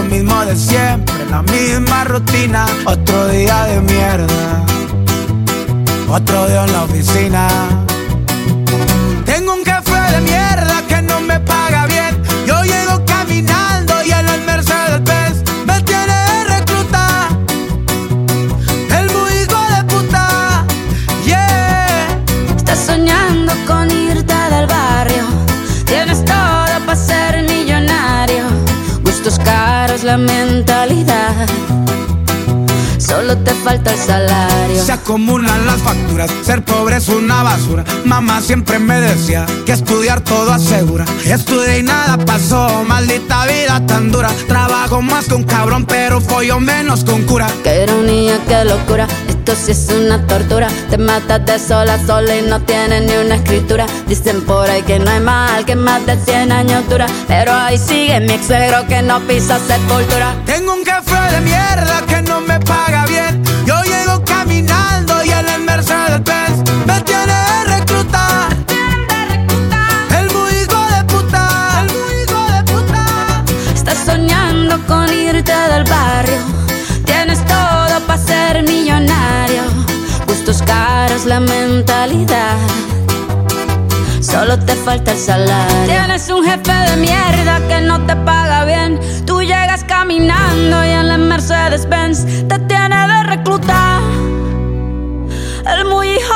mismo de siempre, la misma rutina. Otro día de mierda, otro día en la oficina. Tengo un jefe de mierda que no me paga bien. Yo llego caminando y en el Mercedes-Benz me tiene de recluta. El muy hijo de puta, yeah. Estás soñando con irte del barrio. Tienes todo para ser millonario. Gustos caros, la mentalidad. Solo te falta el salario. Se acumulan las facturas, ser pobre es una basura. Mamá siempre me decía que estudiar todo asegura. Estudié y nada pasó, maldita vida tan dura. Trabajo más que un cabrón, pero follo menos con cura. Qué ironía, qué locura, esto sí es una tortura. Te matas de sol a sol y no tienes ni una escritura. Dicen por ahí que no hay mal que más de 100 años dura, pero ahí sigue mi ex suegro que no pisa sepultura. Tengo un jefe de mierda que no me paga bien. Yo llego caminando y en el Mercedes-Benz me tiene de recluta. El muy hijo de puta, el muy hijo de puta. Estás soñando con irte del barrio. Tienes todo para ser millonario. Gustos caros, la mentalidad. Solo te falta el salario. Tienes un jefe de mierda que no te paga bien. Tú llegas caminando y en la Mercedes-Benz te tiene de recluta. El muy hijo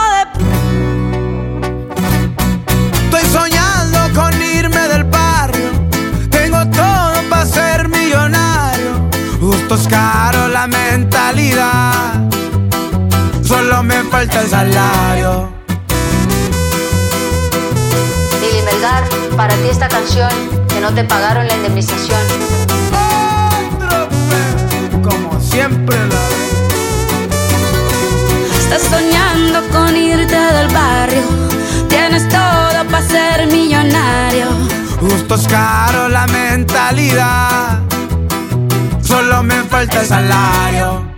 de... Estoy soñando con irme del barrio. Tengo todo para ser millonario. Gustos caros, la mentalidad. Solo me falta el salario. Lili Melgar, para ti esta canción, que no te pagaron la indemnización. Otro pe, como siempre la vez. Estás soñando con irte del barrio. Tienes todo para ser millonario. Gustos caros, la mentalidad. Solo me falta el salario.